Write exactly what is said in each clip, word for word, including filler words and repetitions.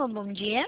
Alô, bom dia.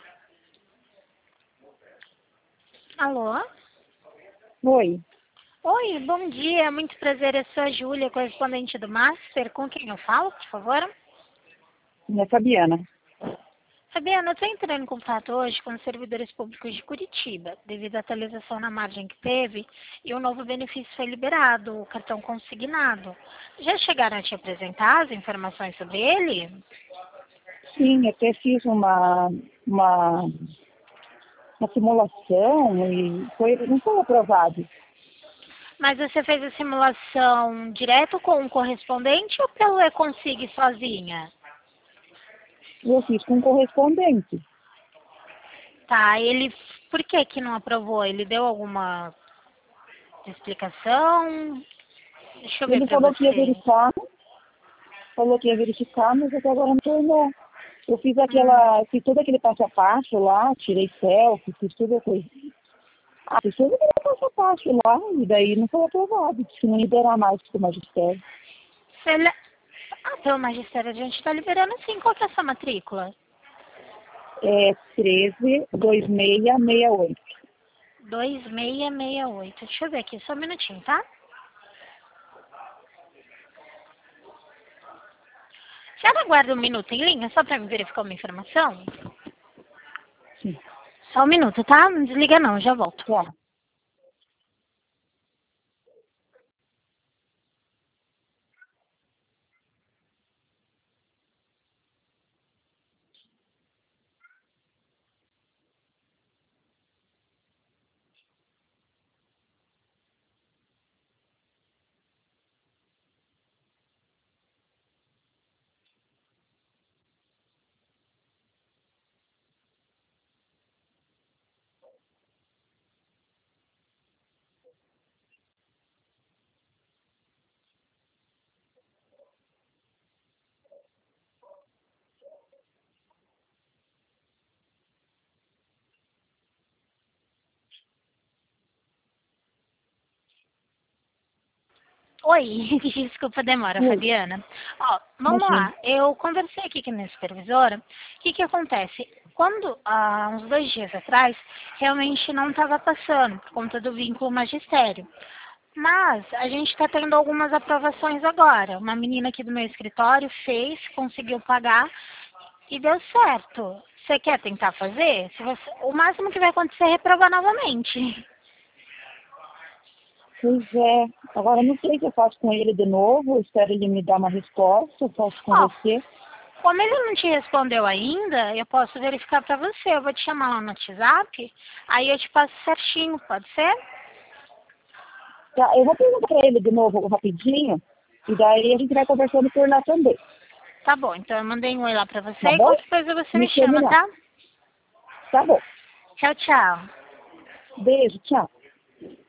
Alô? Oi, Oi, bom dia. Muito prazer. Eu sou a Júlia, correspondente do Master. Com quem eu falo, por favor? minha Fabiana. Fabiana, eu estou entrando em contato hoje com os servidores públicos de Curitiba, devido à atualização na margem que teve e o novo benefício foi liberado, o cartão consignado. Já chegaram a te apresentar as informações sobre ele? Sim, até fiz uma, uma, uma simulação e foi, não foi aprovado. Mas você fez a simulação direto com um correspondente ou pelo E-Consig sozinha? Eu fiz com correspondente. Tá, ele... Por que que não aprovou? Ele deu alguma explicação? Deixa eu ver Ele pra falou que ia você. verificar, falou que ia verificar, mas até agora não tornou. Eu fiz Hum, aquela, fiz todo aquele passo a passo lá, tirei selfie, fiz tudo aquele, ah, fiz todo aquele passo a passo lá, e daí não foi aprovado, disse que não liberar mais pro magistério. se ele... Ah, pelo magistério a gente tá liberando sim. Qual que é a sua matrícula? É treze, vinte e seis, sessenta e oito. dois seis seis oito. Deixa eu ver aqui, só um minutinho, tá? Já aguarda um minuto em linha, só pra me verificar uma informação? Sim, Só um minuto, tá? Não desliga não, já volto. tá. Oi, desculpa a demora, Ui, Fabiana. Ó, vamos imagina. lá. Eu conversei aqui com a minha supervisora. O que que acontece? Quando, há uns dois dias atrás, realmente não estava passando, por conta do vínculo magistério. Mas a gente está tendo algumas aprovações agora. Uma menina aqui do meu escritório fez, conseguiu pagar e deu certo. Você quer tentar fazer? Se você... O máximo que vai acontecer é reprovar novamente. Pois é. Agora não sei se eu faço com ele de novo, eu espero ele me dar uma resposta, eu faço com Ó, você. como ele não te respondeu ainda, eu posso verificar para você. Eu vou te chamar lá no WhatsApp, aí eu te passo certinho, pode ser? Tá, eu vou perguntar para ele de novo rapidinho, e daí a gente vai conversando por lá também. Tá bom, então eu mandei um oi lá para você Tá e bom? qualquer coisa você me Me chame chama, lá. tá? Tá bom. Tchau, tchau. Beijo, tchau.